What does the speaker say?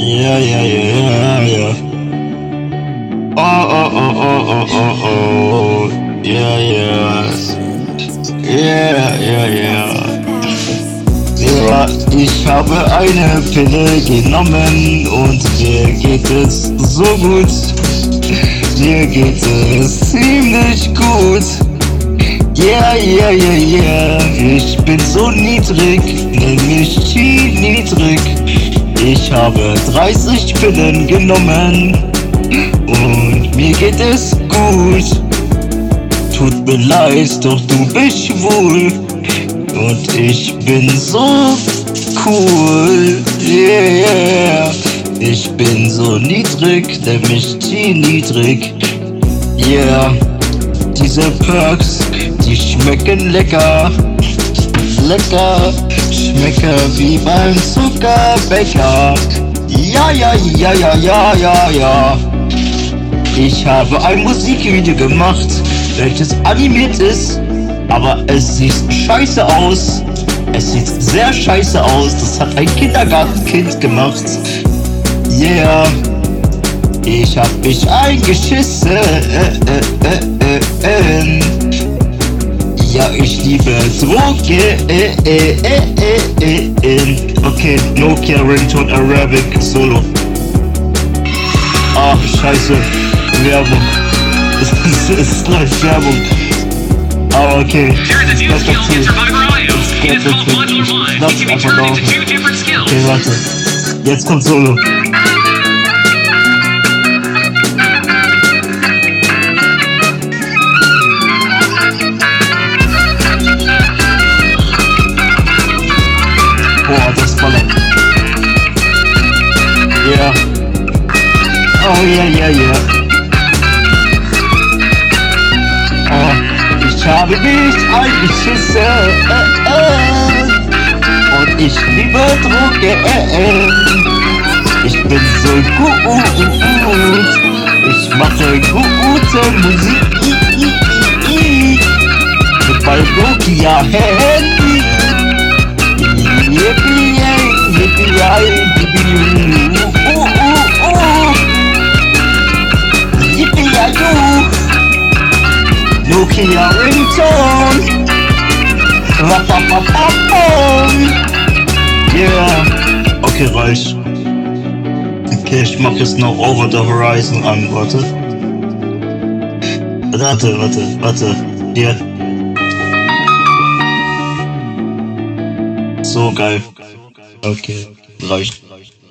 Yeah, yeah, yeah, yeah. Oh, oh, oh, oh, oh, oh, oh. Yeah, yeah. Yeah, yeah, yeah. Ja, ich habe eine Pille genommen und mir geht es so gut. Mir geht es ziemlich gut. Yeah, yeah, yeah, yeah. Ich bin so niedrig, nenn mich niedrig. Ich habe 30 Pillen genommen und mir geht es gut. Tut mir leid, doch du bist schwul und ich bin so cool. Yeah, ich bin so niedrig, nämlich niedrig. Yeah, diese Perks, die schmecken lecker. Lecker, schmecke wie beim Zuckerbäcker. Ja, ja, ja, ja, ja, ja, ja. Ich habe ein Musikvideo gemacht, welches animiert ist, aber es sieht scheiße aus. Es sieht sehr scheiße aus. Das hat ein Kindergartenkind gemacht. Yeah. Ich hab mich eingeschissen. Ja, ich liebe Drogen. Okay, Nokia Ringtone Arabic Solo. Ach, scheiße. Werbung. Es läuft Werbung. Aber okay. Lass einfach laufen. Okay, warte. Jetzt kommt Solo. Boah, das ballert. Yeah. Oh, yeah, yeah, yeah. Oh, ich habe mich eingeschissen. Und ich liebe Drogen. Ich bin so gut. Ich mache gute Musik. Mit meinem Nokia-Handy. Yippie, yippie, yippie, yippie, Nokia Ringtone. Yeah. Okay, reicht. Okay, ich mach jetzt noch Over the Horizon an. Warte. Warte. Hier. So geil. Okay, reicht.